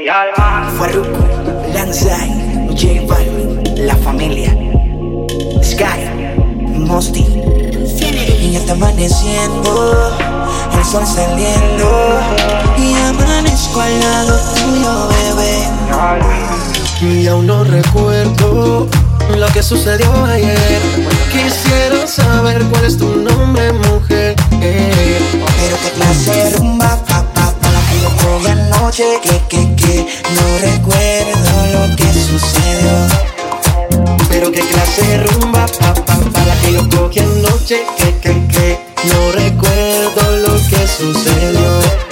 Farruko, Lanzai, J Balvin, La Familia, Sky, Mosty. Y ya está amaneciendo, el sol saliendo, y amanezco al lado tuyo, bebé. Y aún no recuerdo lo que sucedió ayer. Quisiera saber cuál es tu nombre, mujer. Pero qué clase de rumba, la que yo cogí anoche. Que no recuerdo lo que sucedió. Pero qué clase de rumba, la que yo cogí anoche. Que no recuerdo lo que sucedió.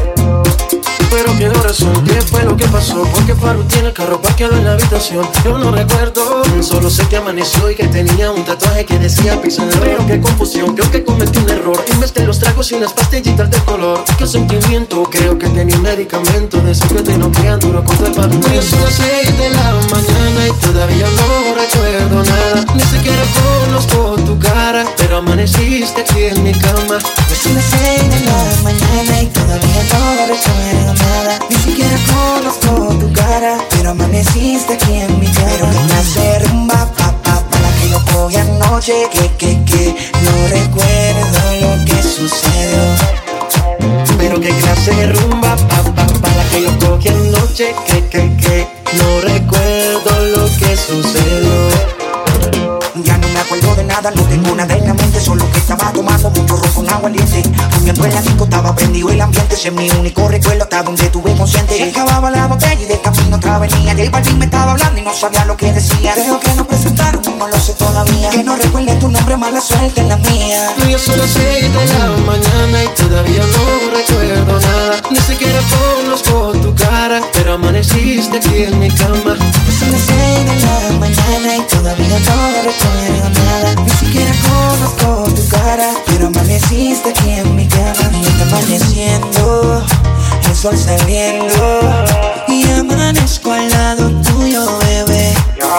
Pero qué razón, qué fue lo que pasó. Porque Faru tiene el carro parqueado en la habitación. Yo no recuerdo, solo sé que amaneció y que tenía un tatuaje que decía Pizza. Pero qué confusión, creo que cometí un error. Y mezclé los tragos y las pastillitas de color. Qué sentimiento, creo que tenía un medicamento de esos que te noquean duro contra el pavimento. Ya son las 6 de la mañana y todavía no recuerdo nada. Ni siquiera conozco tu cara, pero amaneciste aquí en mi cama. Ya son las 6 de la mañana y todavía no recuerdo nada. Ni siquiera conozco tu cara, pero amaneciste aquí en mi cama. Pero qué clase de rumba, la que yo cogí anoche. Que no recuerdo lo que sucedió. Pero qué clase de rumba, la que yo cogí anoche. Que no recuerdo lo que sucedió. Ya no me acuerdo de nada, no tengo nada en la mente. Solo que estaba tomando mucho ron con agua caliente. Comiendo en la disco, estaba prendido el ambiente. Ese es mi único recuerdo hasta donde tuve consciente. Se acababa la botella y de camino otra venía. J Balvin me estaba hablando y no sabía lo que decía. Creo que nos presentaron, no lo sé todavía. Que no recuerde tu nombre, mala suerte en la mía. Ya son las 6 de la mañana y todavía no recuerdo nada. Ni siquiera conozco tu cara, pero amaneciste aquí en mi cama. Ya son las 6 de la mañana y todavía no recuerdo nada. Ni siquiera conozco tu cara, pero amaneciste aquí en mi cama. Y está amaneciendo, el sol saliendo, y amanezco al lado tuyo, bebé.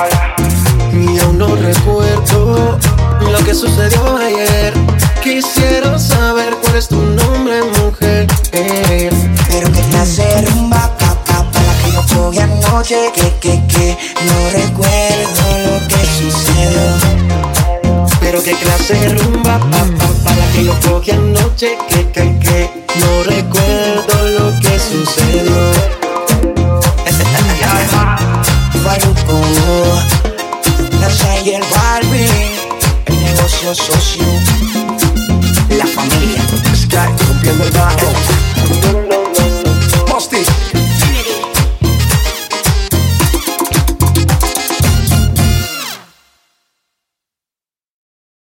Y aún no recuerdo lo que sucedió ayer. Quisiera saber cuál es tu nombre, mujer. Pero qué clase de rumba, la que yo cogí anoche. Que no recuerdo lo que sucedió. Pero qué clase de rumba, la que yo cogí anoche. Que